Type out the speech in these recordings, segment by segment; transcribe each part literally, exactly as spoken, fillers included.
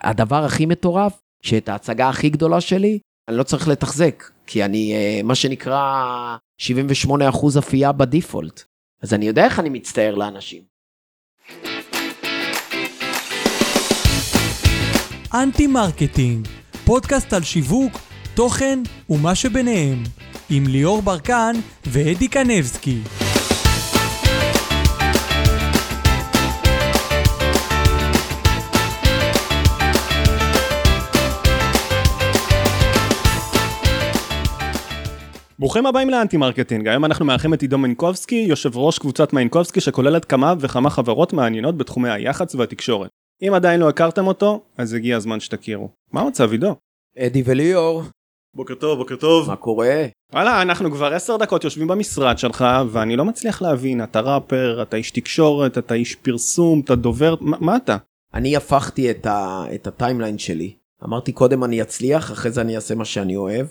הדבר הכי מטורף, שאת ההצגה הכי גדולה שלי, אני לא צריך לתחזק, כי אני, מה שנקרא, שבעים ושמונה אחוז אפייה בדיפולט. אז אני יודע איך אני מצטער לאנשים. אנטי מרקטינג, פודקאסט על שיווק, תוכן ומה שביניהם, עם ליאור ברקן ואדי קנבסקי. ברוכים הבאים לאנטי מרקטינג. היום אנחנו מארחים את עידו מנקובסקי, יושב ראש קבוצת מנקובסקי שכוללת כמה וכמה חברות מעניינות בתחומי היח"צ והתקשורת. אם עדיין לא הכרתם אותו, אז הגיע הזמן שתכירו. מה המצב, עידו? אדי וליאור. בוקר טוב, בוקר טוב. מה קורה? וואלה, אנחנו כבר עשר דקות יושבים במשרד שלך, ואני לא מצליח להבין, אתה ראפר, אתה איש תקשורת, אתה איש פרסום, אתה דובר, מה, מה אתה? אני הפכתי את, ה, את הטיימליין שלי. אמרתי קודם אני אצליח, אחרי זה אני אעשה מה שאני אוהב.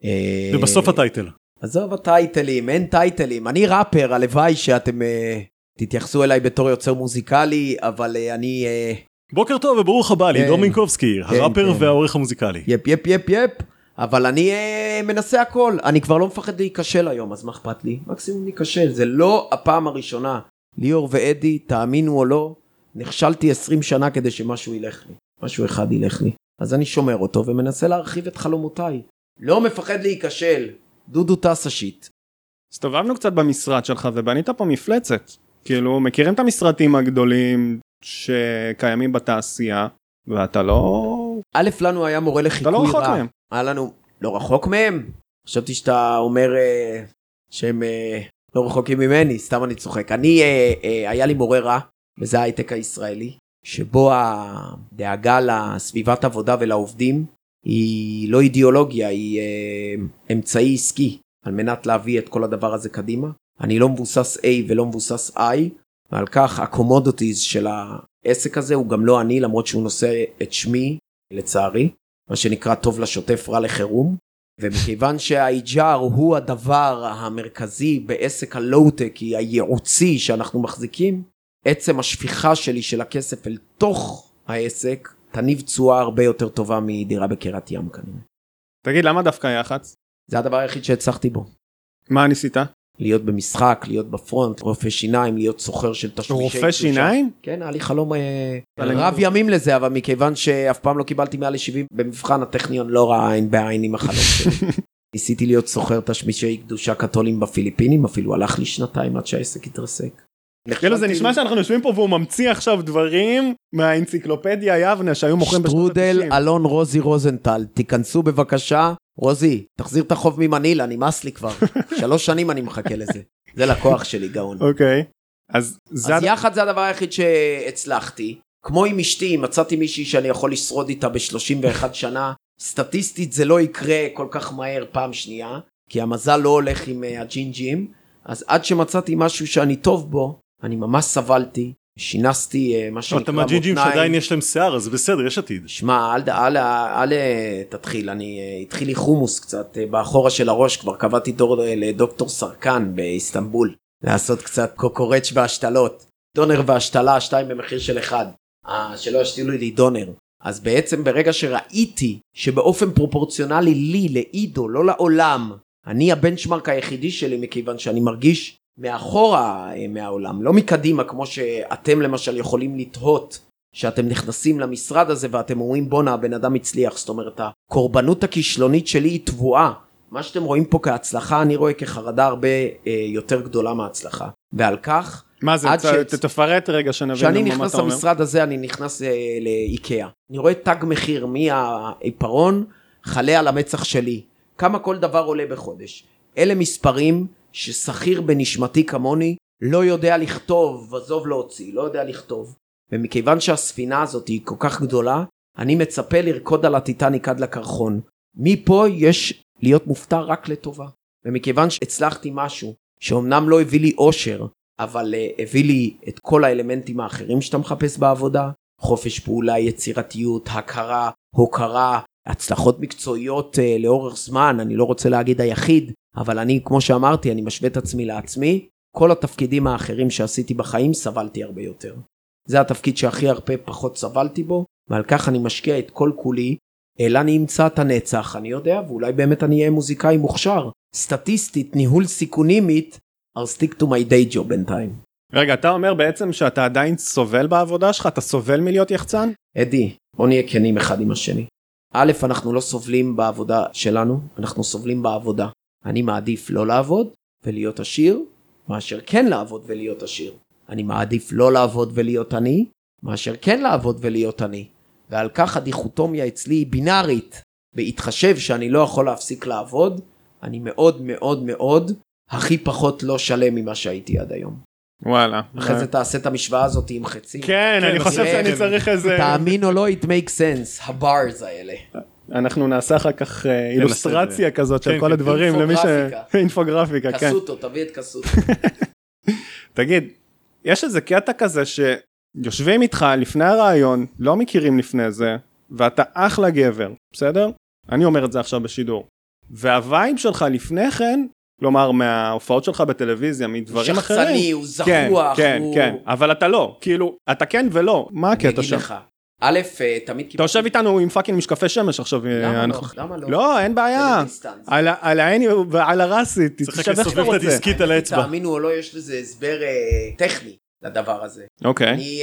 ובסוף הטייטל. עזוב הטייטלים, אין טייטלים. אני ראפר, הלוואי שאתם uh, תתייחסו אליי בתור יוצר מוזיקלי, אבל uh, אני... Uh, בוקר טוב וברוך הבא, עידו מנקובסקי, הראפר והעורך המוזיקלי. יפ יפ יפ יפ, אבל אני uh, מנסה הכל. אני כבר לא מפחד להיכשל היום, אז מה אכפת לי? מקסימום להיכשל, זה לא הפעם הראשונה. ליאור ואדי, תאמינו או לא, נכשלתי עשרים שנה כדי שמשהו ילך לי. משהו אחד ילך לי. אז אני שומר אותו ומנסה להרחיב את חלומותיי. לא מפחד להיכשל. דודו טס השיט. הסתובבנו קצת במשרד שלך ובנית פה מפלצת. כאילו, מכירים את המשרדים הגדולים שקיימים בתעשייה, ואתה לא... א', לנו היה מורה לחיקוי רע. אתה לא רחוק מהם. היה לנו... לא רחוק מהם? חשבתי שאתה אומר אה, שהם אה, לא רחוקים ממני, סתם אני צוחק. אני, אה, אה, היה לי מורה רע, וזה ההייטק הישראלי, שבו הדאגה לסביבת עבודה ולעובדים, היא לא אידיאולוגיה, היא אה, אמצעי עסקי, על מנת להביא את כל הדבר הזה קדימה. אני לא מבוסס A ולא מבוסס I, ועל כך הקומודיטיז של העסק הזה הוא גם לא אני, למרות שהוא נושא את שמי, לצערי, מה שנקרא טוב לשוטף רע לחירום, ומכיוון שה-H R הוא הדבר המרכזי בעסק הלואו-טקי, הייעוצי שאנחנו מחזיקים, עצם השפיכה שלי של הכסף אל תוך העסק, תניב תשואה הרבה יותר טובה מדירה בקריית ים כנראה. תגיד, למה דווקא יח"צ? זה הדבר היחיד שהצלחתי בו. מה ניסית? להיות במשחק, להיות בפרונט, רופא שיניים, להיות סוחר של תשמישי. רופא שיניים? כן, היה לי חלום רב ימים לזה, אבל מכיוון שאף פעם לא קיבלתי מעל שבעים, במבחן הטכניון לא ראה עין בעין עם החלום שלי. ניסיתי להיות סוחר תשמישי קדושה קתולים בפיליפינים, אפילו הלך לי שנתיים עד שהעסק התרסק. כאילו זה נשמע שאנחנו יושבים פה והוא ממציא עכשיו דברים מהאנציקלופדיה יבנה שהיו מוכרים בשנות ה-תשעים. שטרודל אלון רוזי רוזנטל, תיכנסו בבקשה. רוזי, תחזיר את החוב ממנילה, נמאס לי כבר. שלוש שנים אני מחכה לזה. זה לקוח שלי, גאון. אוקיי. אז יחד זה הדבר היחיד שהצלחתי. כמו עם אשתי, מצאתי מישהי שאני יכול לשרוד איתה ב-שלושים ואחת שנה. סטטיסטית זה לא יקרה כל כך מהר פעם שנייה, כי המזל לא הולך עם הג'ינג'ים. אז עד שמצאתי משהו שאני טוב בו, אני ממש סבלתי, שינסתי מה שנקרא מותניים. אתה מהג'ינג'ים שעדיין יש להם שיער, אז בסדר, יש עתיד. שמע, אל, אל, אל, אל תתחיל, אני התחיל לי חומוס קצת באחורה של הראש, כבר קבעתי תור לדוקטור סרקן באיסטנבול, לעשות קצת קוקורץ' והשתלות, דונר והשתלה, שתיים במחיר של אחד, אה, שלא ישתילו לי דונר. אז בעצם ברגע שראיתי שבאופן פרופורציונלי לי, לעידו, לא לעולם, אני הבנצ'מרק היחידי שלי, מכיוון שאני מרגיש מאחורה מהעולם, לא מקדימה, כמו שאתם למשל יכולים לתהות, שאתם נכנסים למשרד הזה ואתם אומרים בונה, הבן אדם הצליח, זאת אומרת, הקורבנות הכישלונית שלי היא תבואה, מה שאתם רואים פה כהצלחה, אני רואה כחרדה הרבה אה, יותר גדולה מההצלחה, ועל כך, מה זה, ת, ש... תפרט רגע שנבין מה אתה אומר. כשאני נכנס למשרד הזה, אני נכנס אה, לאיקאה, אני רואה תג מחיר מהעיפרון, חלה על המצח שלי, כמה כל דבר עולה בחודש, אלה מספרים, ששכיר בנשמתי כמוני לא יודע לכתוב, עזוב להוציא, לא יודע לכתוב. ומכיוון שהספינה הזאת היא כל כך גדולה, אני מצפה לרקוד על הטיטניק עד לקרחון. מפה יש להיות מופתע רק לטובה. ומכיוון שהצלחתי משהו, שאומנם לא הביא לי אושר, אבל uh, הביא לי את כל האלמנטים האחרים שאתה מחפש בעבודה, חופש פעולה, יצירתיות, הכרה, הוקרה, הצלחות מקצועיות uh, לאורך זמן, אני לא רוצה להגיד היחיד, אבל אני, כמו שאמרתי, אני משווה את עצמי לעצמי, כל התפקידים האחרים שעשיתי בחיים סבלתי הרבה יותר. זה התפקיד שהכי הרבה פחות סבלתי בו, ועל כך אני משקיע את כל כולי, אלא אני אמצא את הנצח, אני יודע, ואולי באמת אני אהיה מוזיקאי מוכשר. סטטיסטית, ניהול סיכונימית, I'll stick to my day job בינתיים. רגע, אתה אומר בעצם שאתה עדיין סובל בעבודה שלך? אתה סובל מלהיות יחצן? אדי, בוא נהיה כנים אחד עם השני. א', אנחנו לא סובלים בעבודה שלנו, אנחנו סובלים בעבודה. אני מעדיף לא לעבוד ולהיות עשיר, מאשר כן לעבוד ולהיות עשיר. אני מעדיף לא לעבוד ולהיות עני, מאשר כן לעבוד ולהיות עני. ועל כך הדיכוטומיה אצלי היא בינארית. בהתחשב שאני לא יכול להפסיק לעבוד, אני מאוד מאוד מאוד הכי פחות לא שלם ממה שהייתי עד היום. וואלה. אחרי זה תעשה את המשוואה הזאת עם חצים. כן, אני חושב שאני צריך איזה... תאמין או לא, it makes sense, הברס האלה. אנחנו נעשה אחר כך אילוסטרציה כזאת של כל הדברים, למי ש... אינפוגרפיקה, כן. כסוטו, תביא את כסוטו. תגיד, יש איזה קטע כזה שיושבים איתך לפני הרעיון, לא מכירים לפני זה, ואתה אחלה גבר, בסדר? אני אומר את זה עכשיו בשידור. והווייב שלך לפני כן, כלומר מההופעות שלך בטלוויזיה, מדברים אחרים. שחצני, הוא זכוח. כן, כן, הוא... כן, אבל אתה לא, כאילו, אתה כן ולא, מה הקטע שם? אני אגיד לך, א', תמיד... אתה יושב איתנו עם פאקינג משקפי שמש עכשיו. למה לא? למה לא? לא, אין בעיה. על העין ועל הרסית, צריך לסובב את הדיסקית על האצבע. תאמינו או לא, יש לזה הסבר טכני לדבר הזה. אוקיי. אני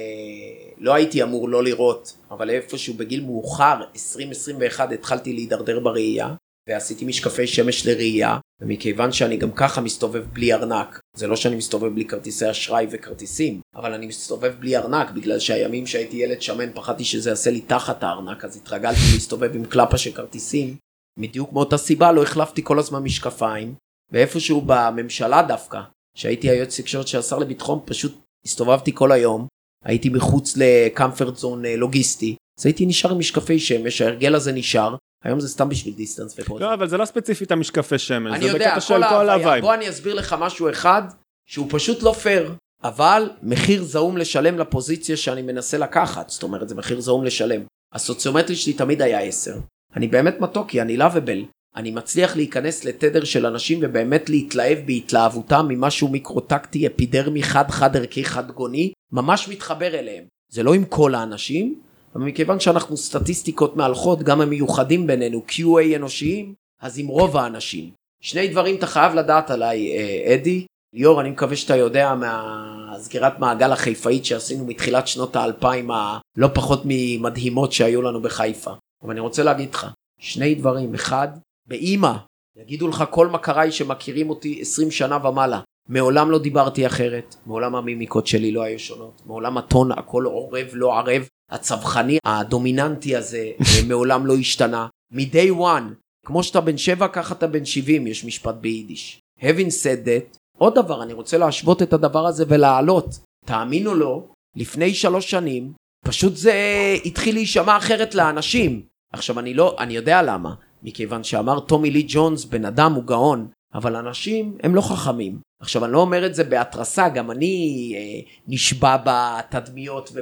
לא הייתי אמור לא לראות, אבל איפשהו בגיל מאוחר, עשרים עשרים ואחת, התחלתי להידרדר בראייה, ועשיתי משקפי שמש לראייה, ומכיוון שאני גם ככה מסתובב בלי ארנק, זה לא שאני מסתובב בלי כרטיסי אשראי וכרטיסים, אבל אני מסתובב בלי ארנק, בגלל שהימים שהייתי ילד שמן פחדתי שזה יעשה לי תחת הארנק, אז התרגלתי להסתובב עם קלפה של כרטיסים, בדיוק מאותה סיבה לא החלפתי כל הזמן משקפיים, ואיפשהו בממשלה דווקא, שהייתי היועץ תקשורת של השר לביטחון, פשוט הסתובבתי כל היום, הייתי מחוץ לקמפרט זון לוגיסטי, אז הייתי נשאר עם משקפי שמש, ההרגל הזה נשאר, היום זה סתם בשביל דיסטנס ופורט. לא, אבל זה לא ספציפית המשקפי שמש, אני יודע, כל ההוויה. בוא אני אסביר לך משהו אחד, שהוא פשוט לא פייר, אבל מחיר זעום לשלם לפוזיציה שאני מנסה לקחת, זאת אומרת, זה מחיר זעום לשלם. הסוציומטרי שלי תמיד היה עשר. אני באמת מתוקי, אני לאבל. אני מצליח להיכנס לתדר של אנשים ובאמת להתלהב בהתלהבותם ממשהו מיקרוטקטי, אפידרמי, חד חד ערכי, חד גוני, ממש מתחבר אליהם. זה לא עם כל האנשים, אבל מכיוון שאנחנו סטטיסטיקות מהלכות, גם המיוחדים בינינו, קיו איי אנושיים, אז עם רוב האנשים. שני דברים אתה חייב לדעת עליי, אדי. ליאור, אני מקווה שאתה יודע מהסגירת מעגל החיפאית שעשינו מתחילת שנות האלפיים, הלא פחות ממדהימות שהיו לנו בחיפה. אבל אני רוצה להגיד לך, שני דברים. אחד, באמא, יגידו לך כל מכריי שמכירים אותי עשרים שנה ומעלה. מעולם לא דיברתי אחרת, מעולם המימיקות שלי לא היו שונות, מעולם הטון הכל עורב לא ערב, הצווחני הדומיננטי הזה מעולם לא השתנה. מ-day one, כמו שאתה בן שבע, ככה אתה בן שבעים, יש משפט ביידיש. Having said that, עוד דבר, אני רוצה להשוות את הדבר הזה ולהעלות. תאמינו לו, לפני שלוש שנים, פשוט זה התחיל להישמע אחרת לאנשים. עכשיו אני לא, אני יודע למה, מכיוון שאמר טומי לי ג'ונס, בן אדם הוא גאון, אבל אנשים הם לא חכמים. עכשיו אני לא אומר את זה בהתרסה, גם אני אה, נשבע בתדמיות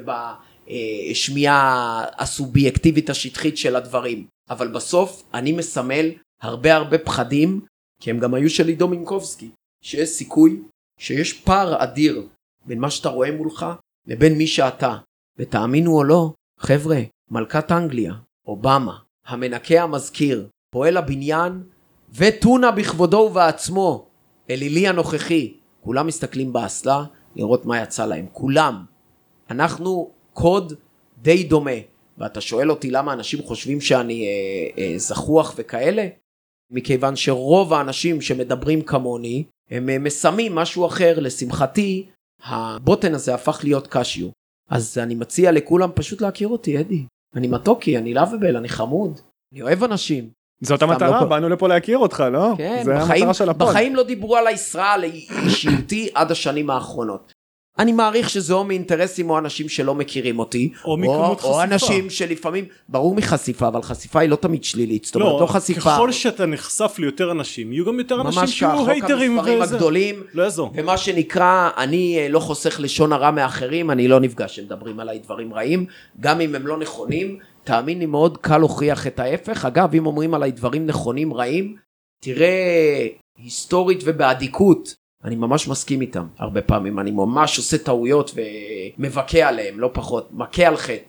ובשמיעה הסובייקטיבית השטחית של הדברים. אבל בסוף אני מסמל הרבה הרבה פחדים, כי הם גם היו של עידו מינקובסקי, שיש סיכוי שיש פער אדיר בין מה שאתה רואה מולך לבין מי שאתה. ותאמינו או לא, חבר'ה, מלכת אנגליה, אובמה, המנקה המזכיר, פועל הבניין וטונה בכבודו ובעצמו, אלילי הנוכחי, כולם מסתכלים באסלה לראות מה יצא להם, כולם. אנחנו קוד די דומה, ואתה שואל אותי למה אנשים חושבים שאני אה, אה, זכוח וכאלה? מכיוון שרוב האנשים שמדברים כמוני, הם אה, מסמים משהו אחר. לשמחתי, הבוטן הזה הפך להיות קשיו. אז אני מציע לכולם פשוט להכיר אותי, אדי. אני מתוקי, אני לאבל, אני חמוד, אני אוהב אנשים. זאת המטרה, באנו לפה להכיר אותך, לא? כן, זה בחיים, המטרה של הפוד. בחיים לא דיברו על הישראל אישיותי עד השנים האחרונות. אני מעריך שזה או מאינטרסים או אנשים שלא מכירים אותי, או מכמות חשיפה. או אנשים שלפעמים, ברור מחשיפה, אבל חשיפה היא לא תמיד שלילית, זאת אומרת, לא חשיפה. ככל שאתה נחשף ליותר אנשים, יהיו גם יותר אנשים שיהיו הייטרים ממש ככה, חוק המספרים הגדולים, לא יעזור. ומה שנקרא, אני לא חוסך לשון הרע מאחרים, אני לא נפגש שמדברים עליי דברים רעים, גם אם הם לא נכונים, תאמין לי מאוד קל להוכיח את ההפך. אגב, אם אומרים עליי דברים נכונים רעים, תראה, היסטורית ובעדיקות, אני ממש מסכים איתם. הרבה פעמים אני ממש עושה טעויות ומבקע עליהם, לא פחות, מכה על חטא.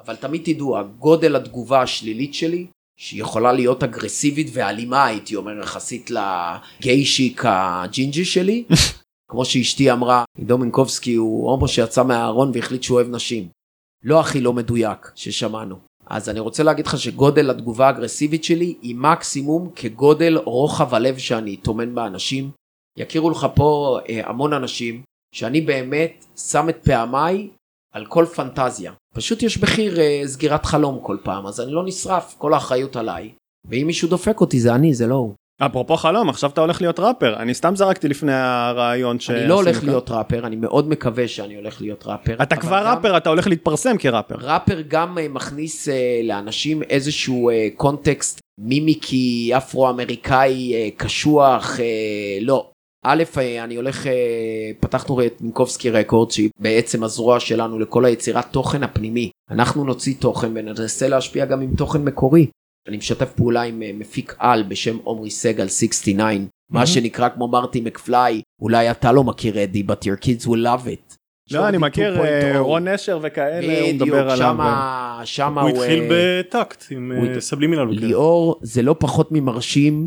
אבל תמיד תדעו, הגודל התגובה השלילית שלי, שהיא יכולה להיות אגרסיבית ואלימה, הייתי אומר, יחסית לגיישיק הג'ינג'י שלי, כמו שאשתי אמרה, עידו מינקובסקי הוא הומו שיצא מהארון והחליט שהוא אוהב נשים. לא הכי לא מדויק ששמענו. אז אני רוצה להגיד לך שגודל התגובה האגרסיבית שלי היא מקסימום כגודל רוחב הלב שאני תומן באנשים. יכירו לך פה אה, המון אנשים שאני באמת שם את פעמיי על כל פנטזיה. פשוט יש בחיר אה, סגירת חלום כל פעם, אז אני לא נשרף, כל האחריות עליי. ואם מישהו דופק אותי זה אני, זה לא הוא. אפרופו חלום, עכשיו אתה הולך להיות ראפר. אני סתם זרקתי לפני הרעיון ש... אני לא הולך להיות ראפר, אני מאוד מקווה שאני הולך להיות ראפר. אתה כבר ראפר, אתה הולך להתפרסם כראפר. ראפר גם מכניס לאנשים איזשהו קונטקסט מימיקי, אפרו-אמריקאי, קשוח, לא. א', אני הולך, פתחנו את מינקובסקי רקורד, שהיא בעצם הזרוע שלנו לכל היצירת תוכן הפנימי. אנחנו נוציא תוכן וננסה להשפיע גם עם תוכן מקורי. אני משתף פעולה עם מפיק על בשם עומרי סגל שישים ותשע, מה שנקרא כמו מרטי מקפליי, אולי אתה לא מכיר אדי, but your kids will love it. לא, אני מכיר רון נשר וכאלה, הוא מדבר עליו. שמה הוא התחיל בטקט עם סבלימינל. ליאור, זה לא פחות ממרשים,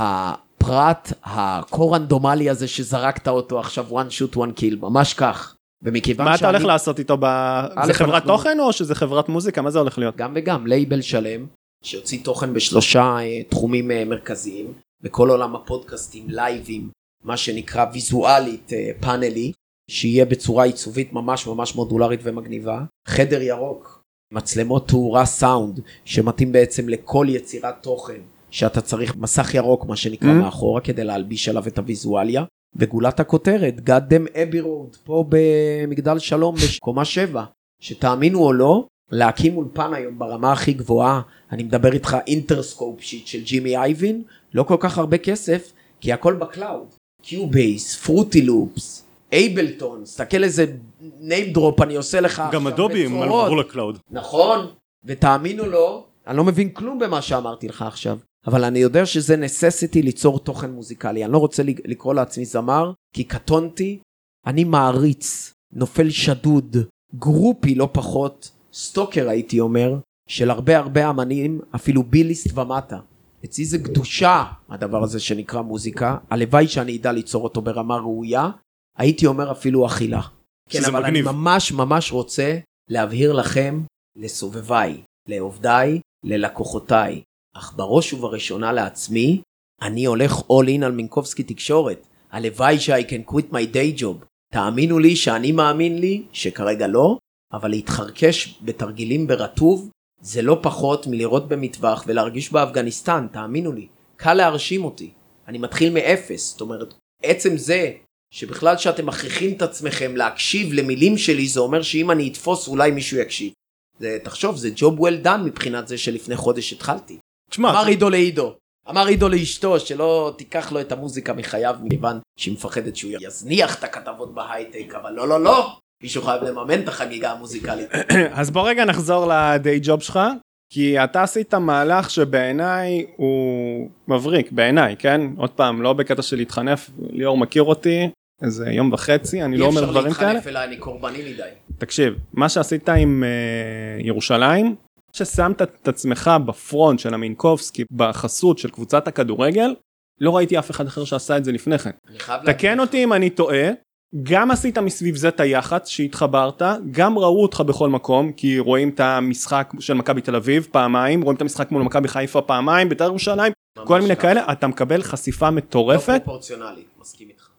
הפרט, הקורנדומלי הזה שזרקת אותו עכשיו, one shoot one kill, ממש כך. מה אתה הולך לעשות איתו? זה חברת תוכן או שזה חברת מוזיקה? מה זה הולך להיות? גם וגם, לייבל שלם. שיוציא תוכן בשלושה uh, תחומים uh, מרכזיים, בכל עולם הפודקאסטים, לייבים, מה שנקרא ויזואלית, uh, פאנלי, שיהיה בצורה עיצובית ממש ממש מודולרית ומגניבה, חדר ירוק, מצלמות תאורה סאונד, שמתאים בעצם לכל יצירת תוכן, שאתה צריך מסך ירוק, מה שנקרא mm-hmm. מאחורה, כדי להלביש עליו את הוויזואליה, וגולת הכותרת, God damn Abbey Road, פה במגדל שלום בקומה שבע, שתאמינו או לא, להקים אולפן היום ברמה הכי גבוהה, אני מדבר איתך אינטרסקופ שיט של ג'ימי אייבין, לא כל כך הרבה כסף, כי הכל בקלאוד. קיובייס, פרוטי לופס, אייבלטון, סתכל איזה name drop אני עושה לך עכשיו. גם אדובי הם עברו לקלאוד. נכון, ותאמינו לו, אני לא מבין כלום במה שאמרתי לך עכשיו, אבל אני יודע שזה necessity ליצור תוכן מוזיקלי. אני לא רוצה לקרוא לעצמי זמר, כי קטונתי, אני מעריץ, נופל שדוד, גרופי לא פחות, סטוקר הייתי אומר, של הרבה הרבה אמנים, אפילו ביליסט ומטה. אצלי זה קדושה, הדבר הזה שנקרא מוזיקה, הלוואי שאני אדע ליצור אותו ברמה ראויה, הייתי אומר אפילו אכילה. כן, אבל מגניב. אני ממש ממש רוצה להבהיר לכם, לסובביי, לעובדיי, ללקוחותיי, אך בראש ובראשונה לעצמי, אני הולך all in על מינקובסקי תקשורת. הלוואי ש- I can quit my day job. תאמינו לי שאני מאמין לי, שכרגע לא, אבל להתחרקש בתרגילים ברטוב, זה לא פחות מלראות במטווח ולהרגיש באפגניסטן, תאמינו לי. קל להרשים אותי. אני מתחיל מאפס. זאת אומרת, עצם זה שבכלל שאתם מכריחים את עצמכם להקשיב למילים שלי, זה אומר שאם אני אתפוס אולי מישהו יקשיב. זה, תחשוב, זה job well done מבחינת זה שלפני חודש התחלתי. תשמע, אמר עידו לעידו. אמר עידו לאשתו שלא תיקח לו את המוזיקה מחייו, מכיוון שהיא מפחדת שהוא יזניח את הכתבות בהייטק, אבל לא, לא, לא. מישהו חייב לממן את החגיגה המוזיקלית. אז בוא רגע נחזור לדיי ג'וב שלך, כי אתה עשית מהלך שבעיניי הוא מבריק, בעיניי, כן? עוד פעם, לא בקטע של להתחנף, ליאור מכיר אותי, איזה יום וחצי, אני לא אומר דברים כאלה. אי אפשר להתחנף אליי, אני קורבני מדי. תקשיב, מה שעשית עם uh, ירושלים, ששמת את עצמך בפרונט של המינקובסקי, בחסות של קבוצת הכדורגל, לא ראיתי אף אחד אחר שעשה את זה לפני כן. תקן אותי אם אני טועה, גם עשית מסביב זה את היח"צ שהתחברת, גם ראו אותך בכל מקום, כי רואים את המשחק של מכבי תל אביב פעמיים, רואים את המשחק מול מכבי חיפה פעמיים, בית"ר ירושלים, כל מיני כאלה, אתה מקבל חשיפה מטורפת. לא פרופורציונלית, מסכים איתך.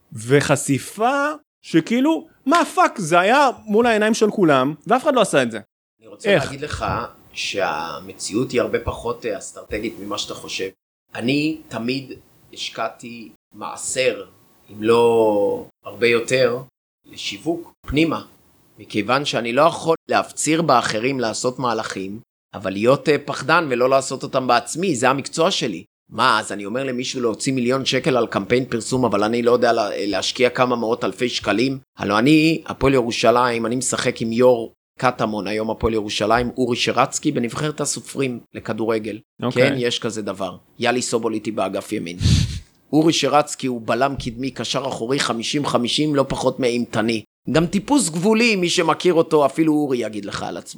וחשיפה שכאילו, מה פאק, זה היה מול העיניים של כולם, ואף אחד לא עשה את זה. אני רוצה איך? להגיד לך שהמציאות היא הרבה פחות אסטרטגית ממה שאתה חושב. אני תמיד השקעתי מעשר, אם לא הרבה יותר, לשיווק פנימה. מכיוון שאני לא יכול להפציר באחרים לעשות מהלכים, אבל להיות פחדן ולא לעשות אותם בעצמי, זה המקצוע שלי. מה, אז אני אומר למישהו להוציא מיליון שקל על קמפיין פרסום, אבל אני לא יודע להשקיע כמה מאות אלפי שקלים? הלוא אני, הפועל ירושלים, אני משחק עם יור קטמון, היום הפועל ירושלים, אורי שרצקי, בנבחרת הסופרים לכדורגל. Okay. כן, יש כזה דבר. יאלי סובול איתי באגף ימין. אורי שרצקי הוא בלם קדמי, קשר אחורי חמישים חמישים, לא פחות מאימתני. גם טיפוס גבולי, מי שמכיר אותו, אפילו אורי יגיד לך על עצמו.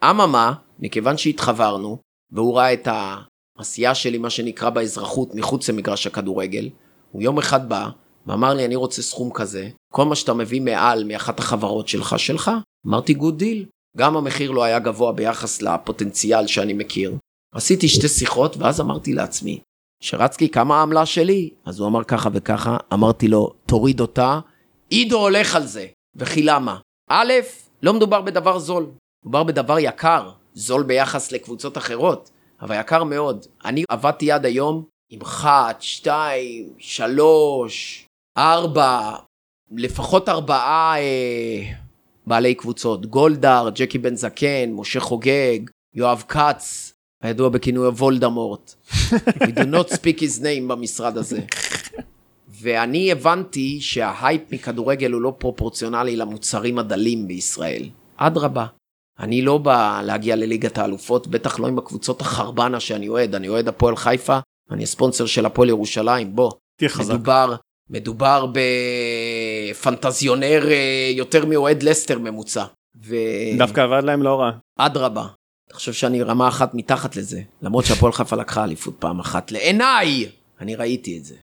אממה, מכיוון שהתחברנו, והוא ראה את העשייה שלי, מה שנקרא באזרחות, מחוץ למגרש הכדורגל, הוא יום אחד בא, ואמר לי, אני רוצה סכום כזה, כל מה שאתה מביא מעל, מאחת החברות שלך, שלך, אמרתי, good deal. גם המחיר לא היה גבוה ביחס לפוטנציאל שאני מכיר. עשיתי שתי שיחות, ואז אמרתי לעצמי, שרצקי, כמה העמלה שלי? אז הוא אמר ככה וככה, אמרתי לו, תוריד אותה, עידו הולך על זה. וכי למה? א', לא מדובר בדבר זול, מדובר בדבר יקר, זול ביחס לקבוצות אחרות, אבל יקר מאוד. אני עבדתי עד היום עם אחת, שתיים, שלוש, ארבע, לפחות ארבעה אה, בעלי קבוצות, גולדהר, ג'קי בן זקן, משה חוגג, יואב קץ, הידוע בכינוי וולדמורט. We do not speak his name במשרד הזה. ואני הבנתי שההייפ מכדורגל הוא לא פרופורציונלי למוצרים הדלים בישראל. עד רבה. אני לא בא להגיע לליגת האלופות, בטח לא עם הקבוצות החרבנה שאני אוהד. אני אוהד הפועל חיפה, אני הספונסר של הפועל ירושלים. בוא, מדובר, מדובר בפנטזיונר יותר מאוהד לסטר ממוצע. ו... דווקא עבד להם לא רע. עד רבה. אני חושב שאני רמה אחת מתחת לזה, למרות שהפועל חיפה לקחה אליפות פעם אחת. לעיניי! אני ראיתי את זה.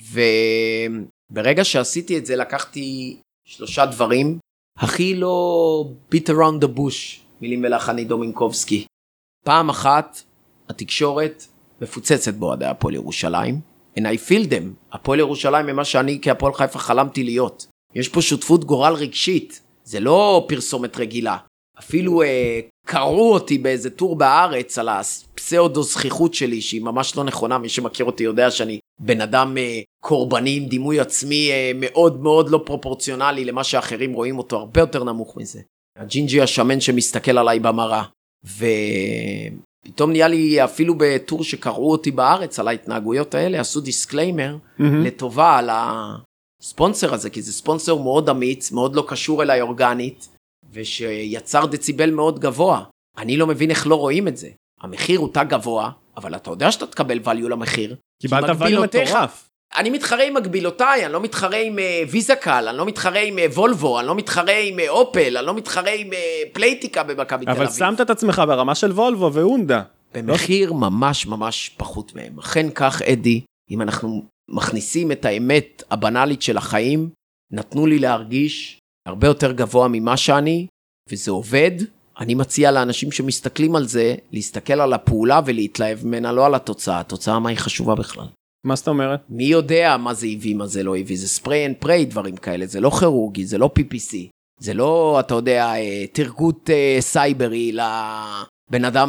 וברגע שעשיתי את זה, לקחתי שלושה דברים, הכי לא beat around the bush, מילים מלחני דומינקובסקי. פעם אחת, התקשורת מפוצצת באוהדי הפועל ירושלים, and I feel them, הפועל ירושלים ממה שאני כהפועל חיפה חלמתי להיות. יש פה שותפות גורל רגשית, זה לא פרסומת רגילה. אפילו אה, קראו אותי באיזה טור בארץ על הפסאודו זכיחות שלי, שהיא ממש לא נכונה, מי שמכיר אותי יודע שאני בן אדם אה, קורבני עם דימוי עצמי אה, מאוד מאוד לא פרופורציונלי למה שאחרים רואים אותו, הרבה יותר נמוך מזה. הג'ינג'י השמן שמסתכל עליי במראה, ופתאום נהיה לי אפילו בטור שקראו אותי בארץ על ההתנהגויות האלה, עשו דיסקליימר mm-hmm. לטובה על הספונסר הזה, כי זה ספונסר מאוד אמיץ, מאוד לא קשור אליי אורגנית, ושיצר דציבל מאוד גבוה. אני לא מבין איך לא רואים את זה. המחיר הוא תא גבוה, אבל אתה יודע שאתה תקבל value למחיר. קיבלת value מטורף. אני מתחרה עם מגבילותיי, אני לא מתחרה עם ויזקל, אני לא מתחרה עם וולבו, אני לא מתחרה עם אופל, אני לא מתחרה עם פלייטיקה במכבי תל אביב. אבל שמת את עצמך ברמה של וולבו והונדה. במחיר ממש ממש פחות מהם. אכן כך, אדי, אם אנחנו מכניסים את האמת הבנלית של החיים, נתנו לי להרגיש הרבה יותר גבוה ממה שאני, וזה עובד. אני מציע לאנשים שמסתכלים על זה, להסתכל על הפעולה ולהתלהב ממנה, לא על התוצאה. התוצאה מה היא חשובה בכלל. מה זאת אומרת? מי יודע מה זה הביא, מה זה לא הביא. זה ספרי אנד פריי, דברים כאלה. זה לא כירורגי, זה לא פי פי סי. זה לא, אתה יודע, תרגות סייברי לבן אדם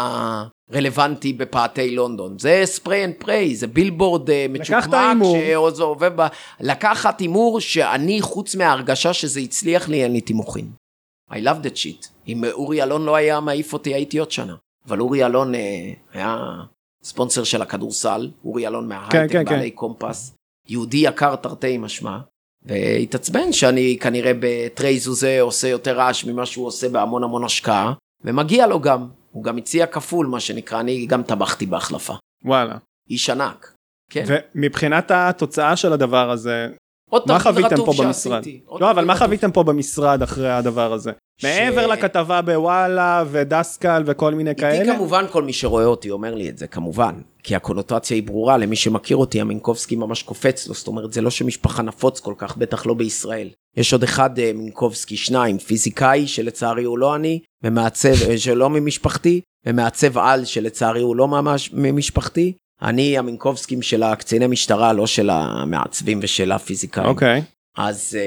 הרלוונטי בפאתי לונדון. זה ספרי אנד פריי, זה בילבורד מצ'וקמק שעובד ב... לקחת אימור שאני, חוץ מההרגשה שזה הצליח לי, אין לי תימוכין. I love that shit. אם אורי אלון לא היה מעיף אותי, הייתי עוד שנה. אבל אורי אלון היה ספונסר של הכדורסל, אורי אלון מההייטק, כן, בעלי כן. קומפס, יהודי יקר תרתי משמע, והתעצבן שאני כנראה בטרייז הזה עושה יותר רעש ממה שהוא עושה בהמון המון השקעה, ומגיע לו גם, הוא גם הציע כפול מה שנקרא, אני גם טבחתי בהחלפה. וואלה. איש ענק. כן. ומבחינת התוצאה של הדבר הזה, מה חוויתם פה במשרד? לא, אבל מה חוויתם פה במשרד אחרי הדבר הזה? מעבר לכתבה בוואלה ודסקל וכל מיני כאלה? איתי כמובן כל מי שרואה אותי אומר לי את זה, כמובן. כי הקונוטציה היא ברורה, למי שמכיר אותי, המינקובסקי ממש קופץ לו, זאת אומרת, זה לא שמשפחה נפוץ כל כך, בטח לא בישראל. יש עוד אחד מינקובסקי, שניים, פיזיקאי, שלצערי הוא לא אני, ומעצב, שלא ממשפחתי, ומעצב על, שלצערי הוא לא ממש ממשפחתי. אני המינקובסקים של הקציני משטרה, לא של המעצבים ושל הפיזיקאים. אוקיי. אז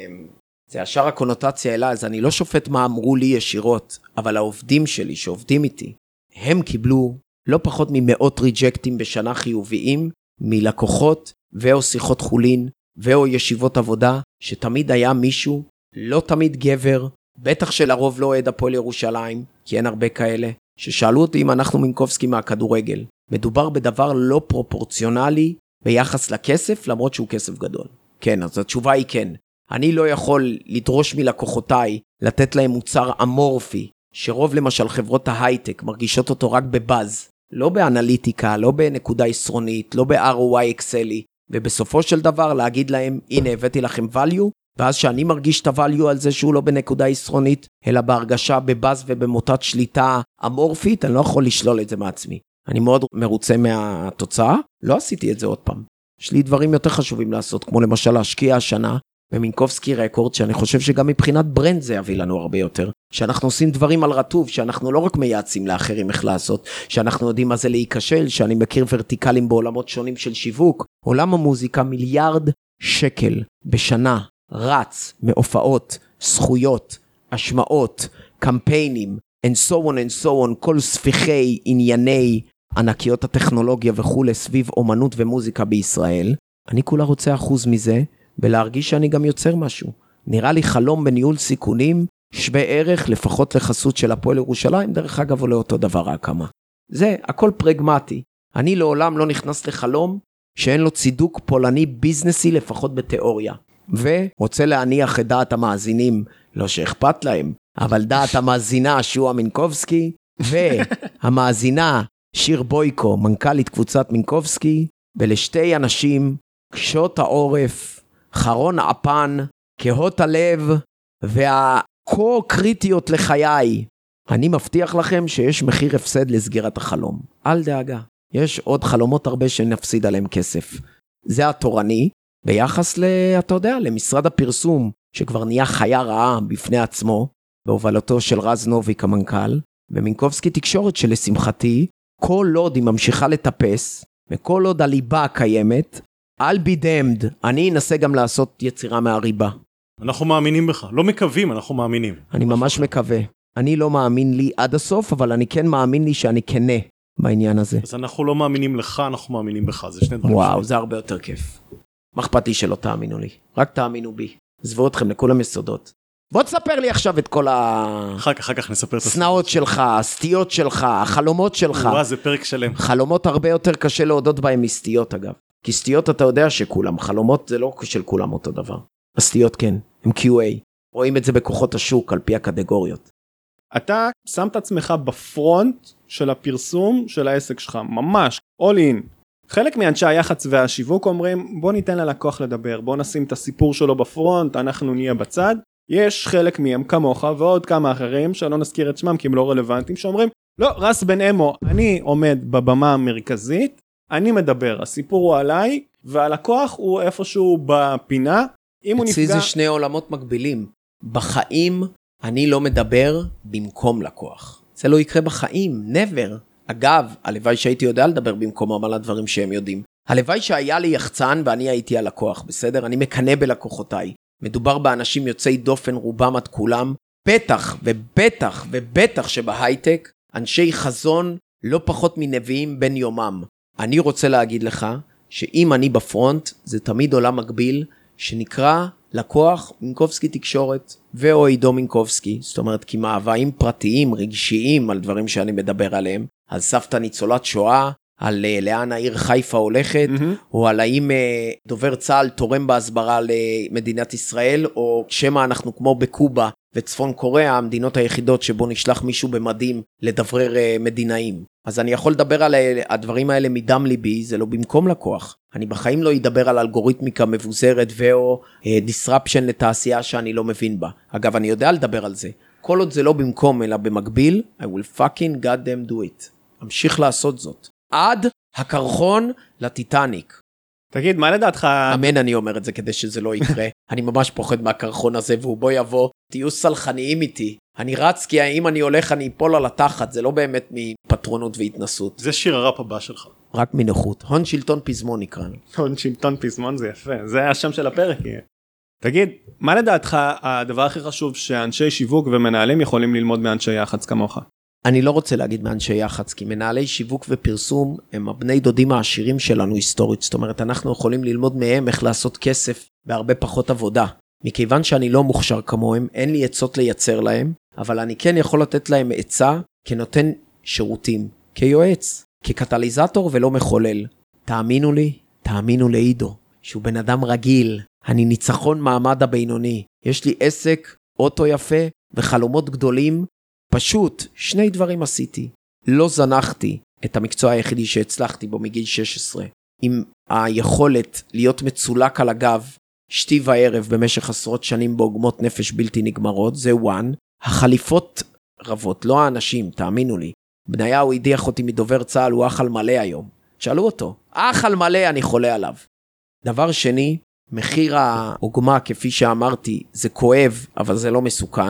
זה השאר הקונוטציה אלה, אז אני לא שופט מה אמרו לי ישירות, אבל העובדים שלי שעובדים איתי, הם קיבלו לא פחות ממאות ריג'קטים בשנה חיוביים, מלקוחות ואו שיחות חולין, ואו ישיבות עבודה, שתמיד היה מישהו, לא תמיד גבר, בטח שלרוב לא עד הפועל ירושלים, כי אין הרבה כאלה, ששאלו אותי אם אנחנו מינקובסקי מהכדורגל. מדובר בדבר לא פרופורציונלי ביחס לכסף, למרות שהוא כסף גדול. כן, אז התשובה היא כן. אני לא יכול לדרוש מלקוחותיי לתת להם מוצר אמורפי, שרוב למשל חברות ההייטק מרגישות אותו רק בבאז, לא באנליטיקה, לא בנקודה יסרונית, לא ב-אר או איי אקסלי, ובסופו של דבר להגיד להם, הנה הבאתי לכם value, ואז שאני מרגיש את הvalue על זה שהוא לא בנקודה יסרונית, אלא בהרגשה בבאז ובמוטת שליטה אמורפית, אני לא יכול לשלול את זה מעצמי. אני מאוד מרוצה מהתוצאה, לא עשיתי את זה עוד פעם. יש לי דברים יותר חשובים לעשות, כמו למשל להשקיע השנה במינקובסקי רקורד, שאני חושב שגם מבחינת ברנד זה יביא לנו הרבה יותר. שאנחנו עושים דברים על רטוב, שאנחנו לא רק מייעצים לאחרים איך לעשות, שאנחנו יודעים מה זה להיכשל, שאני מכיר ורטיקלים בעולמות שונים של שיווק. עולם המוזיקה מיליארד שקל בשנה, רץ, מהופעות, זכויות, השמעות, קמפיינים, and so on and so on, כל ספיחי ענייני ענקיות הטכנולוגיה וכו' סביב אומנות ומוזיקה בישראל. אני כולה רוצה אחוז מזה, ולהרגיש שאני גם יוצר משהו. נראה לי חלום בניהול סיכונים, שווה ערך לפחות לחסות של הפועל ירושלים, דרך אגב עולה אותו דבר ההקמה. זה הכל פרגמטי. אני לעולם לא נכנס לחלום, שאין לו צידוק פולני ביזנסי לפחות בתיאוריה. ורוצה להניח את דעת המאזינים, לא שאכפת להם, אבל דעת המאזינה שועה מינקובסקי, והמאזינה שיר בויקו, מנכ"לית קבוצת מינקובסקי, ולשתי אנשים, קשות העורף, חרון אפן, כהות הלב, והכה קריטיות לחיי. אני מבטיח לכם שיש מחיר הפסד לסגירת החלום. אל דאגה. יש עוד חלומות הרבה שנפסיד עליהם כסף. זה התורני, ביחס ל, אתה יודע, למשרד הפרסום, שכבר נהיה חיה רעה בפני עצמו, בהובלתו של רז נוביק המנכ"ל, ומינקובסקי תקשורת שלשמחתי, כל עוד היא ממשיכה לטפס, וכל עוד הליבה קיימת, I'll be damned, אני אנסה גם לעשות יצירה מהריבה. אנחנו מאמינים בך, לא מקווים, אנחנו מאמינים. אני ממש מקווה. אני לא מאמין לי עד הסוף, אבל אני כן מאמין לי שאני כנה בעניין הזה. אז אנחנו לא מאמינים לך, אנחנו מאמינים בך, זה שני דברים. וואו, זה הרבה יותר כיף. מה אכפת לי שלא תאמינו לי? רק תאמינו בי. עזבו אתכם לכל המסודות. בוא תספר לי עכשיו את כל ה... אחר כך, אחר כך נספר את הסנאות שלך, הסטיות שלך, החלומות שלך. וואו, זה פרק שלם. חלומות הרבה יותר קשה להודות בהם מסטיות אגב. כי סטיות אתה יודע שכולם, חלומות זה לא של כולם אותו דבר. הסטיות כן, הם קיו איי. רואים את זה בכוחות השוק על פי הקטגוריות. אתה שם את עצמך בפרונט של הפרסום של העסק שלך, ממש, all in. חלק מאנשי היח"צ והשיווק אומרים, בוא ניתן ללקוח לדבר, בוא נשים את הסיפור שלו בפרונט, אנחנו נהיה בצד. יש חלק מהם כמוך ועוד כמה אחרים, שלא נזכיר את שמם כי הם לא רלוונטיים, שאומרים, לא, רס בן אמו, אני עומד בבמה המרכזית, אני מדבר, הסיפור הוא עליי, והלקוח הוא איפשהו בפינה, אם הוא נפגע... אצלי זה שני עולמות מקבילים. בחיים אני לא מדבר במקום לקוח. זה לא יקרה בחיים, never. אגב, הלוואי שהייתי יודע לדבר במקומם על הדברים שהם יודעים. הלוואי שהיה לי יחצן ואני הייתי הלקוח, בסדר? אני מקנה בלקוחותיי. מדובר באנשים יוצאי דופן רובם עד כולם, בטח ובטח ובטח שבהייטק, אנשי חזון לא פחות מנביאים בין יומם. אני רוצה להגיד לך שאם אני בפרונט, זה תמיד עולם מקביל שנקרא לקוח מינקובסקי תקשורת ואו עידו מינקובסקי, זאת אומרת כי מאוויים פרטיים, רגשיים על דברים שאני מדבר עליהם, על סבתא ניצולת שואה, על לאן העיר חיפה הולכת, mm-hmm. או על האם דובר צה"ל תורם בהסברה למדינת ישראל, או שמה אנחנו כמו בקובה וצפון קוריאה, המדינות היחידות שבו נשלח מישהו במדים לדברר מדינאים. אז אני יכול לדבר על הדברים האלה מדם ליבי, זה לא במקום לקוח. אני בחיים לא ידבר על אלגוריתמיקה מבוזרת ואו disruption לתעשייה שאני לא מבין בה. אגב, אני יודע לדבר על זה. כל עוד זה לא במקום אלא במקביל, I will fucking god damn do it. אמשיך לעשות זאת. עד הקרחון לטיטניק. תגיד, מה לדעתך... אמן, אני אומר את זה כדי שזה לא יקרה. אני ממש פוחד מהקרחון הזה, והוא בוא יבוא, תהיו סלחניים איתי. אני רץ, כי אם אני הולך, אני אפול על התחת. זה לא באמת מפטרונות והתנסות. זה שיר הראפ הבא שלך. רק מנוחות. הון שלטון פזמון נקרא. הון שלטון פזמון זה יפה. זה השם של הפרק. תגיד, מה לדעתך הדבר הכי חשוב שאנשי שיווק ומנהלים יכולים ללמוד מאנשי יח"צ כמוך? אני לא רוצה להגיד מאנשי יח"צ, כי מנהלי שיווק ופרסום הם הבני דודים העשירים שלנו היסטורית, זאת אומרת, אנחנו יכולים ללמוד מהם איך לעשות כסף בהרבה פחות עבודה. מכיוון שאני לא מוכשר כמוהם, אין לי עצות לייצר להם, אבל אני כן יכול לתת להם עצה כנותן שירותים, כיועץ, כקטליזטור ולא מחולל. תאמינו לי, תאמינו לעידו, שהוא בן אדם רגיל, אני ניצחון מעמד הבינוני, יש לי עסק, אוטו יפה וחלומות גדולים, פשוט, שני דברים עשיתי. לא זנחתי את המקצוע היחידי שהצלחתי בו מגיל שש עשרה, עם היכולת להיות מצולק על הגב שתי וערב במשך עשרות שנים בעוגמות נפש בלתי נגמרות, זה one. החליפות רבות, לא האנשים, תאמינו לי. בניהו הדיח אותי מדובר צהל, הוא אח על מלא היום. שאלו אותו, אח על מלא אני חולה עליו. דבר שני, מחיר העוגמה, כפי שאמרתי, זה כואב, אבל זה לא מסוכן.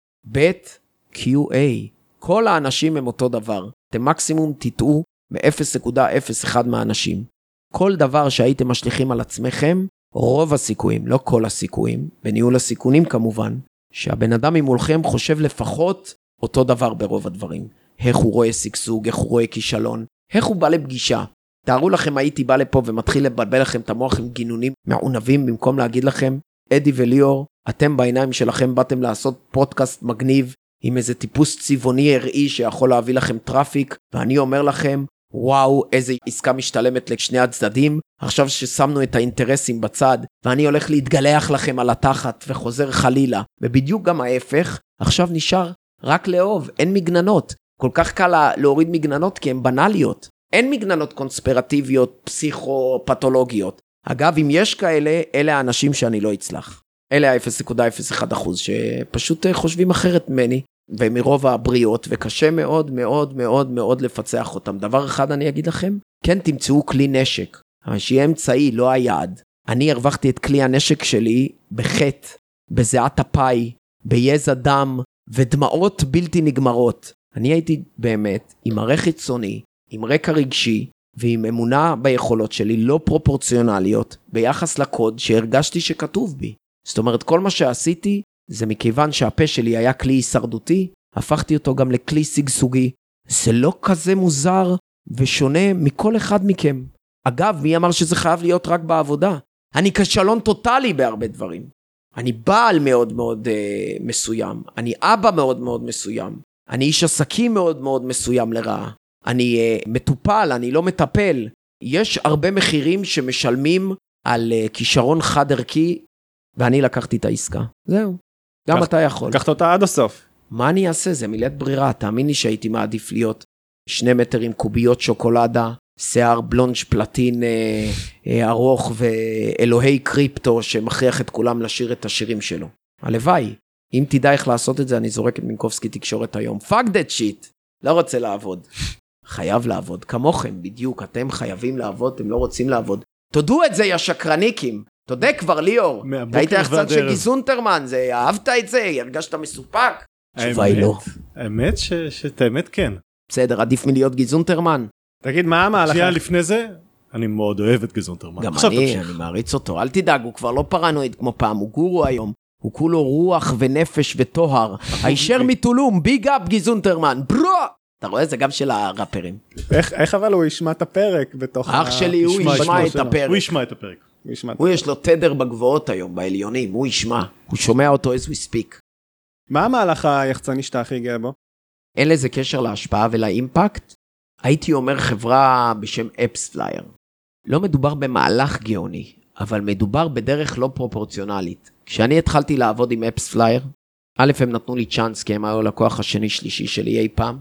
ב' קיו איי, כל האנשים הם אותו דבר. אתם מקסימום תטעו מ-אפס נקודה אפס אחת מהאנשים. כל דבר שהייתם משליכים על עצמכם, רוב הסיכויים, לא כל הסיכויים, בניהול הסיכונים כמובן, שהבן אדם ממולכם חושב לפחות אותו דבר ברוב הדברים. איך הוא רואה סגסוג, איך הוא רואה כישלון, איך הוא בא לפגישה. תארו לכם, הייתי בא לפה ומתחיל לבלבל לכם את המוח עם גינונים מעונבים, במקום להגיד לכם, אדי וליאור, אתם בעיניים שלכם באתם לעשות פודקאסט מגניב, עם איזה טיפוס צבעוני הראי שיכול להביא לכם טראפיק, ואני אומר לכם, וואו, איזה עסקה משתלמת לשני הצדדים, עכשיו ששמנו את האינטרסים בצד, ואני הולך להתגלח לכם על התחת, וחוזר חלילה, ובדיוק גם ההפך, עכשיו נשאר רק לאהוב, אין מגננות, כל כך קל להוריד מגננות כי הן בנליות, אין מגננות קונספירטיביות, פסיכו-פתולוגיות, אגב, אם יש כאלה, אלה האנשים שאני לא אצלח, אלה ה-אפס נקודה אפס אחת אחוז, שפשוט חושבים אחרת ממני, ומרוב הבריאות, וקשה מאוד מאוד מאוד מאוד לפצח אותם. דבר אחד אני אגיד לכם, כן תמצאו כלי נשק, אבל שיהיה אמצעי, לא היעד. אני הרווחתי את כלי הנשק שלי בחטא, בזיעת אפי, ביזע דם, ודמעות בלתי נגמרות. אני הייתי באמת עם ערך חיצוני, עם רקע רגשי, ועם אמונה ביכולות שלי לא פרופורציונליות, ביחס לקוד שהרגשתי שכתוב בי. זאת אומרת, כל מה שעשיתי, זה מכיוון שהפה שלי היה כלי הישרדותי, הפכתי אותו גם לכלי סגסוגי. זה לא כזה מוזר ושונה מכל אחד מכם. אגב, מי אמר שזה חייב להיות רק בעבודה? אני כישלון טוטלי בהרבה דברים. אני בעל מאוד מאוד אה, מסוים. אני אבא מאוד מאוד מסוים. אני איש עסקים מאוד מאוד מסוים לרעה. אני אה, מטופל, אני לא מטפל. יש הרבה מחירים שמשלמים על אה, כישרון חד ערכי, ואני לקחתי את העסקה. זהו. גם לקח, אתה יכול. לקחת אותה עד הסוף. מה אני אעשה? זה מילת ברירה. תאמין לי שהייתי מעדיף להיות שני מטר עם קוביות שוקולדה, שיער בלונג' פלטין אה, אה, ארוך ואלוהי קריפטו שמכריח את כולם לשיר את השירים שלו. הלוואי. אם תדע איך לעשות את זה, אני זורק את מינקובסקי תקשורת היום. fuck that shit. לא רוצה לעבוד. חייב לעבוד. כמוכם, בדיוק. אתם חייבים לעבוד, אתם לא רוצים לעבוד. תודו את זה, יא שקרניקים. תודה כבר, ליאור. היית יחצן של גיזונטרמן, זה, אהבת את זה, הרגשת מסופק? תשובה היא לא. האמת שאת האמת כן. בסדר, עדיף מלהיות גיזונטרמן. תגיד, מה המהלך? שנייה לפני זה, אני מאוד אוהב את גיזונטרמן. גם אני, אני מעריץ אותו. אל תדאג, הוא כבר לא פרנואיד כמו פעם, הוא גורו היום. הוא כולו רוח ונפש וטוהר. הישר מתולום, ביג אפ גיזונטרמן, ברו! אתה רואה? זה גם של הראפרים. איך אבל הוא ישמע את הפרק בתוך... אח שלי, הוא ישמע את הפרק. הוא ישמע את הפרק. הוא יש לו תדר בגבוהות היום, בעליונים, הוא ישמע. הוא שומע אותו as we speak. מה המהלך היחצני שאתה הכי גאה בו? אין לזה קשר להשפעה ולאימפקט. הייתי אומר חברה בשם אפספלייר. לא מדובר במהלך גאוני, אבל מדובר בדרך לא פרופורציונלית. כשאני התחלתי לעבוד עם אפספלייר, א' הם נתנו לי צ'אנס כי הם היו לקוח השני שלישי שלי אי פעם.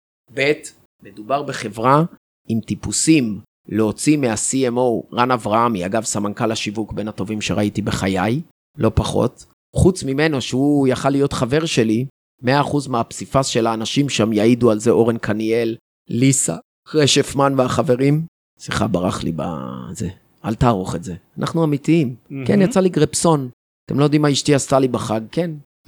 ב' מדובר בחברה עם טיפוסים להוציא מה-סי אם או רן אברהמי, אגב סמנכ"ל השיווק בין הטובים שראיתי בחיי, לא פחות. חוץ ממנו שהוא יכל להיות חבר שלי, מאה אחוז מהפסיפס של האנשים שם יעידו על זה, אורן קניאל, ליסה, רשפמן והחברים. שיחה ברח לי בזה, אל תערוך את זה. אנחנו אמיתיים. Mm-hmm. כן, יצא לי גרפסון. אתם לא יודעים מה אשתי עשתה לי בחג, כן?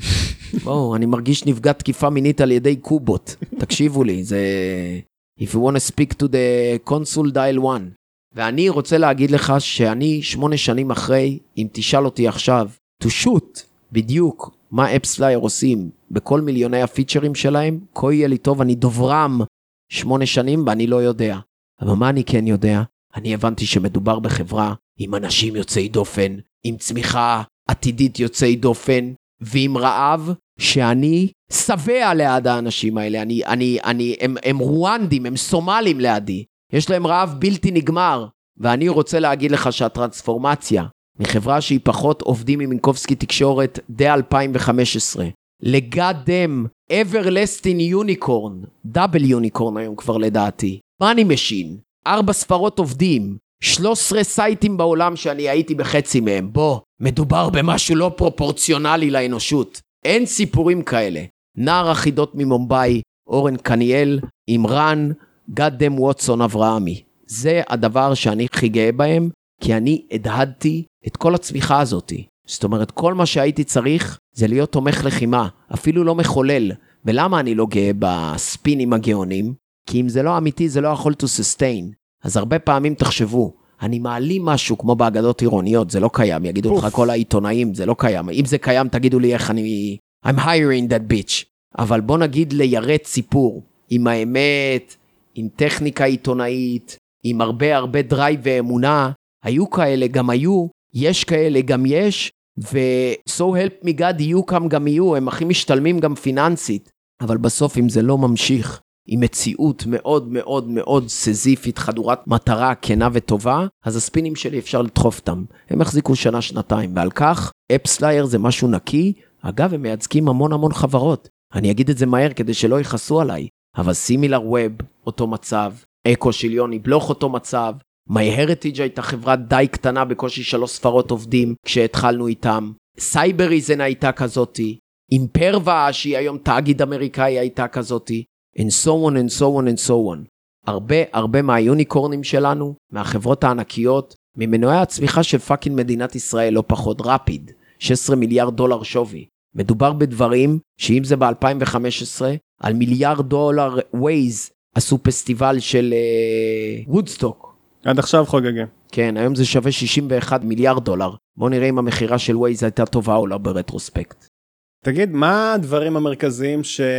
בואו, אני מרגיש נפגע תקיפה מינית על ידי קובות. תקשיבו לי, זה... If you want to speak to the consul dial one. ואני רוצה להגיד לך שאני שמונה שנים אחרי, אם תשאל אותי עכשיו, to shoot, בדיוק, מה אפספלייר עושים בכל מיליוני הפיצ'רים שלהם, כה יהיה לי טוב, אני דוברם שמונה שנים ואני לא יודע. אבל מה אני כן יודע? אני הבנתי שמדובר בחברה עם אנשים יוצאי דופן, עם צמיחה עתידית יוצאי דופן, ועם רעב שאני שבע ליד האנשים האלה. אני, אני, אני, הם, הם רואנדים, הם סומלים לידי. יש להם רעב בלתי נגמר. ואני רוצה להגיד לך שהטרנספורמציה מחברה שהיא פחות עובדים עם מינקובסקי תקשורת די אלפיים וחמש עשרה. לגדם, everlasting unicorn, דאבל יוניקורן היום כבר לדעתי. מה אני משין? ארבע ספרות עובדים, שלושה עשר סייטים בעולם שאני הייתי בחצי מהם. בוא, מדובר במשהו לא פרופורציונלי לאנושות. אין סיפורים כאלה. נער החידות ממומביי, אורן קניאל, אימרן, גדם ווטסון אברהמי. זה הדבר שאני הכי גאה בהם, כי אני הדהדתי את כל הצמיחה הזאת. זאת אומרת, כל מה שהייתי צריך זה להיות תומך לחימה, אפילו לא מחולל. ולמה אני לא גאה בספינים הגאונים? כי אם זה לא אמיתי, זה לא יכול to sustain. אז הרבה פעמים תחשבו, אני מעלים משהו כמו באגדות עירוניות, זה לא קיים, יגידו לך כל העיתונאים, זה לא קיים. אם זה קיים, תגידו לי איך אני... I'm hiring that bitch. אבל בוא נגיד לירד סיפור, עם האמת, עם טכניקה עיתונאית, עם הרבה הרבה דרייב ואמונה, היו כאלה, גם היו, יש כאלה, גם יש, ו-so help me God, יהיו כם גם יהיו, הם הכי משתלמים גם פיננסית, אבל בסוף אם זה לא ממשיך, עם מציאות מאוד מאוד מאוד סזיפית, חדורת מטרה, כנה וטובה, אז הספינים שלי אפשר לדחוף אותם. הם החזיקו שנה, שנתיים, ועל כך, אפסלייר זה משהו נקי, אגב, הם מייצגים המון המון חברות. אני אגיד את זה מהר כדי שלא יכעסו עליי, אבל סימילר ווב, אותו מצב, אקו שיליוני, בלוך אותו מצב, MyHeritage הייתה חברה די קטנה, בקושי שלוש ספרות עובדים, כשהתחלנו איתם, סייבריזן הייתה כזאתי, אימפרווה, שהיא היום תאגיד אמריקאי, הייתה כזאתי, and so on and so on and so on. הרבה הרבה מהיוניקורנים שלנו, מהחברות הענקיות, ממנועי הצמיחה של פאקינג מדינת ישראל, לא פחות רפיד, שש עשרה מיליארד דולר שווי. מדובר בדברים שאם זה ב-אלפיים וחמש עשרה, על מיליארד דולר ווייז, עשו פסטיבל של וודסטוק. עד עכשיו חוגגים. כן, היום זה שווה שישים ואחד מיליארד דולר. בוא נראה אם המחירה של ווייז הייתה טובה או לא ברטרוספקט. תגיד, מה הדברים המרכזיים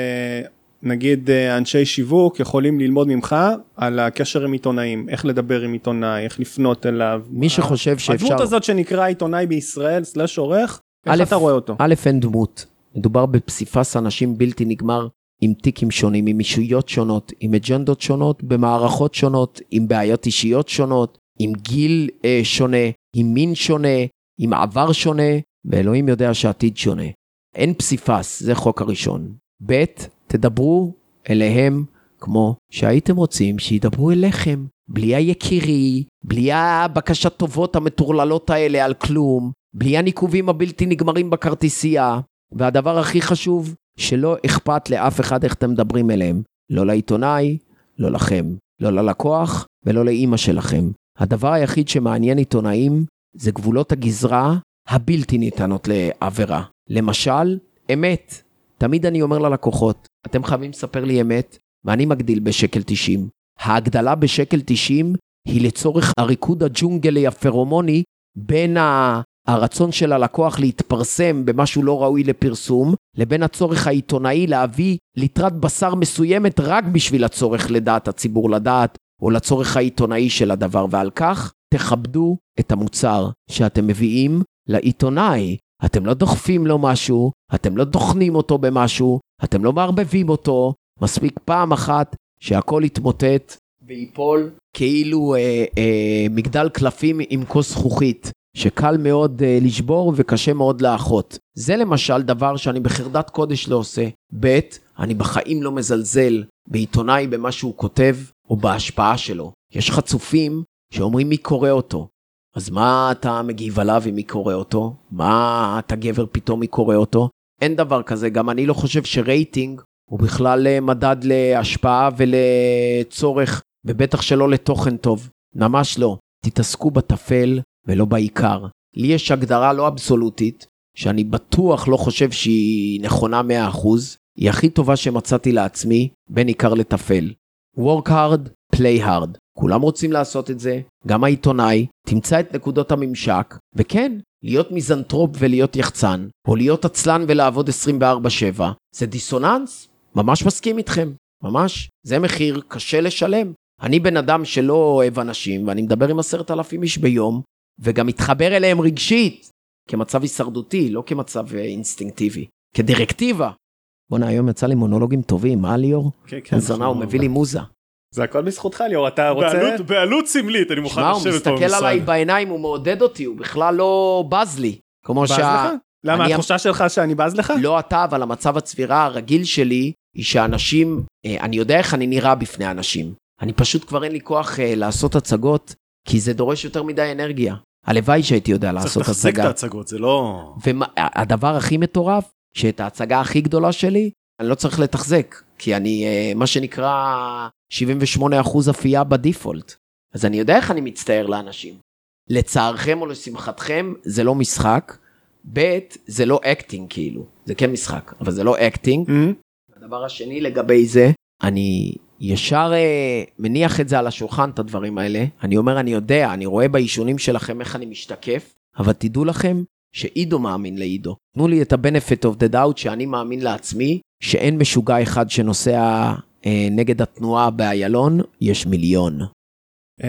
שנגיד אנשי שיווק יכולים ללמוד ממך על הקשר עם עיתונאים? איך לדבר עם עיתונאי, איך לפנות אליו? מי שחושב שאפשר... הדמות הזאת שנקרא עיתונאי בישראל, סלש עורך, איך אתה רואה אותו? א', אין דמות. מדובר בפסיפס אנשים בלתי נגמר, עם טיקים שונים, עם אישויות שונות, עם אג'נדות שונות, במערכות שונות, עם בעיות אישיות שונות, עם גיל אה, שונה, עם מין שונה, עם עבר שונה, ואלוהים יודע שעתיד שונה. אין פסיפס, זה חוק הראשון. ב', תדברו אליהם כמו שהייתם רוצים שידברו אליכם, בלי היקירי, בלי הבקשת טובות המטורללות האלה על כלום, בלי הניקובים הבלתי נגמרים בכרטיסייה, והדבר הכי חשוב, שלא אכפת לאף אחד איך אתם מדברים אליהם, לא לעיתונאי, לא לכם, לא ללקוח ולא לאמא שלכם. הדבר היחיד שמעניין עיתונאים, זה גבולות הגזרה הבלתי ניתנות לעבירה. למשל, אמת. תמיד אני אומר ללקוחות, אתם חייבים לספר לי אמת, ואני מגדיל בשקל תשעים. ההגדלה בשקל תשעים היא לצורך הריקוד הג'ונגלי הפרומוני, בין הרצון של הלקוח להתפרסם במשהו לא ראוי לפרסום, לבין הצורך העיתונאי להביא ליטרת בשר מסוימת רק בשביל הצורך לדעת הציבור לדעת, או לצורך העיתונאי של הדבר, ועל כך תכבדו את המוצר שאתם מביאים לעיתונאי. אתם לא דוחפים לו משהו, אתם לא דוחנים אותו במשהו, אתם לא מערבבים אותו, מספיק פעם אחת שהכל יתמוטט ויפול כאילו אה, אה, מגדל קלפים עם כוס זכוכית, שקל מאוד אה, לשבור וקשה מאוד לאחות. זה למשל דבר שאני בחרדת קודש לא עושה. ב', אני בחיים לא מזלזל בעיתונאי במה שהוא כותב או בהשפעה שלו. יש חצופים שאומרים מי קורא אותו. אז מה אתה מגיב עליו אם מי קורא אותו? מה אתה גבר פתאום מי קורא אותו? אין דבר כזה, גם אני לא חושב שרייטינג הוא בכלל מדד להשפעה ולצורך, ובטח שלא לתוכן טוב. ממש לא. תתעסקו בטפל ולא בעיקר. לי יש הגדרה לא אבסולוטית, שאני בטוח לא חושב שהיא נכונה מאה אחוז, היא הכי טובה שמצאתי לעצמי, בין עיקר לטפל. work hard, play hard. כולם רוצים לעשות את זה, גם העיתונאי, תמצא את נקודות הממשק, וכן, להיות מיזנטרופ ולהיות יחצן, או להיות עצלן ולעבוד עשרים וארבע שבע, זה דיסוננס? ממש מסכים איתכם, ממש. זה מחיר קשה לשלם. אני בן אדם שלא אוהב אנשים, ואני מדבר עם עשרת אלפים איש ביום, וגם מתחבר אליהם רגשית, כמצב הישרדותי, לא כמצב אינסטינקטיבי, כדירקטיבה. בוא'נה, היום יצא לי מונולוגים טובים, מה ליאור? כן, כן. זנה, הוא מביא לי מוזה. זה הכל בזכותך ליאור, אתה רוצה... בעלות, בעלות סמלית, אני מוכן לשבת פה במשרד. שמע, הוא מסתכל עליי בעיניים, הוא מעודד אותי, הוא בכלל לא בז לי. בז לך? למה, התחושה שלך שאני בז לך? לא אתה, אבל המצב הצבירה הרגיל שלי, היא שאנשים, אני יודע איך אני נראה בפני אנשים. אני פשוט כבר אין לי כוח לעשות הצגות, כי זה דורש יותר מדי אנרגיה. הלוואי שהייתי יודע לעשות הצגה. צריך לחזק את ההצגות, זה לא... והדבר הכי מטורף, שאת ההצגה הכי גדולה שלי, אני לא צריך לתחזק, כי אני, מה שנקרא, שבעים ושמונה אחוז אפייה בדיפולט. אז אני יודע איך אני מצטער לאנשים. לצערכם או לשמחתכם, זה לא משחק. ב' זה לא אקטינג כאילו, זה כן משחק, אבל זה לא אקטינג. Mm-hmm. הדבר השני לגבי זה, אני ישר uh, מניח את זה על השולחן, את הדברים האלה. אני אומר, אני יודע, אני רואה באישונים שלכם איך אני משתקף, אבל תדעו לכם שאידו מאמין לאידו. תנו לי את ה-benefit of the doubt שאני מאמין לעצמי, שאין משוגע אחד שנוסע uh, נגד התנועה באיילון, יש מיליון. Um...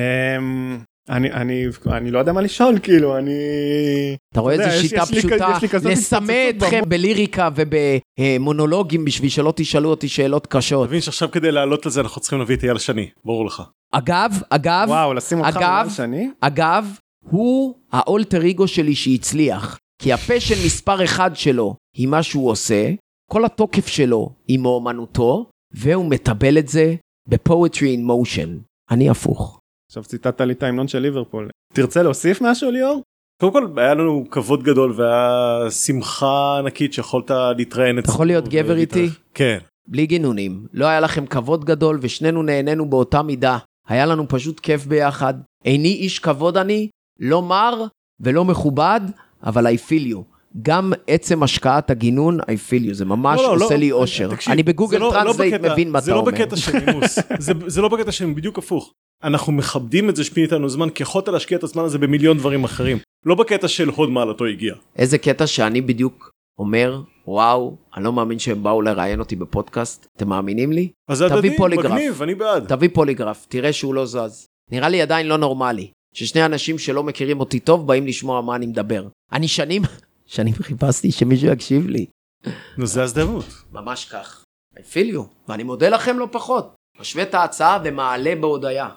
אני, אני, אני לא יודע מה לשאול, כאילו, אני... אתה רואה איזה שיטה פשוטה, לסמא אתכם בליריקה ובמונולוגים בשביל שלא תשאלו אותי שאלות קשות. תבין שעכשיו כדי לעלות לזה אנחנו צריכים להביא את אייל שני, ברור לך. אגב, אגב, וואו, לשים אותך אגב, שני? אגב, הוא האולטר איגו שלי שהצליח, כי הפשן מספר אחד שלו היא מה שהוא עושה, כל התוקף שלו היא מאומנותו, והוא מטבל את זה בפואטרי in motion. אני הפוך. עכשיו ציטטת לי את ההמנון של ליברפול. תרצה להוסיף משהו, ליאור? קודם כל, היה לנו כבוד גדול והיה שמחה ענקית שיכולת להתראיין. אתה יכול להיות גבר איתי? כן. בלי גינונים. לא היה לכם כבוד גדול ושנינו נהנינו באותה מידה. היה לנו פשוט כיף ביחד. איני איש כבוד אני, לא מר ולא מכובד, אבל I feel you. גם עצם השקעת הגינון, I feel you. זה ממש לא, לא, עושה לא, לי אושר. תקשיב, אני בגוגל לא, טרנסלייט לא בקטע, מבין מה אתה לא אומר. זה לא בקטע של נימוס. זה, זה לא בקטע של בדיוק הפוך. אנחנו מכבדים את זה שפינית לנו זמן, כי יכולת להשקיע את הזמן הזה במיליון דברים אחרים. לא בקטע של הוד מעלתו הגיע. איזה קטע שאני בדיוק אומר, וואו, אני לא מאמין שהם באו לראיין אותי בפודקאסט. אתם מאמינים לי? אז זה הדדי, מגניב, אני בעד. תביא פוליגרף, תראה שהוא לא זז. נראה לי עדיין לא נורמלי, ששני אנשים שלא מכירים אותי טוב, באים לשמוע מה אני מדבר. אני שנים, שנים חיפשתי שמישהו יקשיב לי. נו, זה הזדמנות. ממש כך. I feel you, ואני מודה לכם לא פחות. משווה את ההצעה ומעלה בהודעה.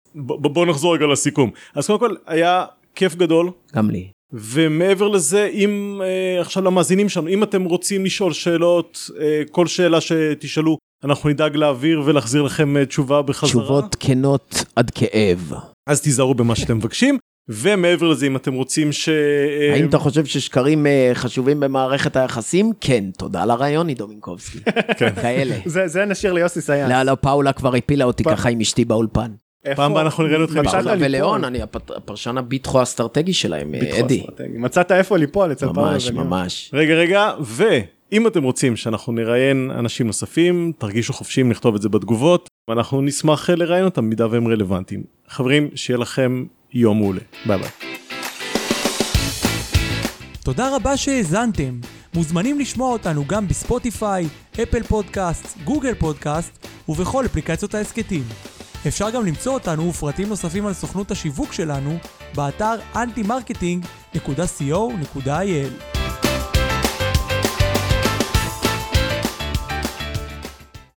בוא נחזור רגע לסיכום. אז קודם כל, היה כיף גדול. גם לי. ומעבר לזה, אם אה, עכשיו למאזינים שלנו, אם אתם רוצים לשאול שאלות, אה, כל שאלה שתשאלו, אנחנו נדאג להעביר ולהחזיר לכם אה, תשובה בחזרה. תשובות כנות עד כאב. אז תיזהרו במה שאתם מבקשים. ומעבר לזה, אם אתם רוצים ש... האם אתה חושב ששקרים חשובים במערכת היחסים? כן, תודה לרעיון, עידו מינקובסקי. כאלה. זה נשאיר ליוסי סייאנס. לא, לא, פאולה כבר הפילה אותי ככה עם אשתי באולפן. פעם בה אנחנו נראה אתכם. פאולה ולאון, אני הפרשן הביטחו האסטרטגי שלהם, אדי. מצאת איפה ליפול אצל פאולה. ממש, ממש. רגע, רגע, ואם אתם רוצים שאנחנו נראיין אנשים נוספים, תרגישו חופשיים לכתוב את זה בתגובות, ואנחנו נשמח לראיין אותם מידה והם רלוונטיים. חברים, שיהיה לכם יום מעולה. ביי ביי. תודה רבה שהאזנתם. מוזמנים לשמוע אותנו גם בספוטיפיי, אפל פודקאסט, גוגל פודקאסט ובכל אפליקציות העסקתים. אפשר גם למצוא אותנו ופרטים נוספים על סוכנות השיווק שלנו באתר אנטי מרקטינג נקודה סי או נקודה איי אל.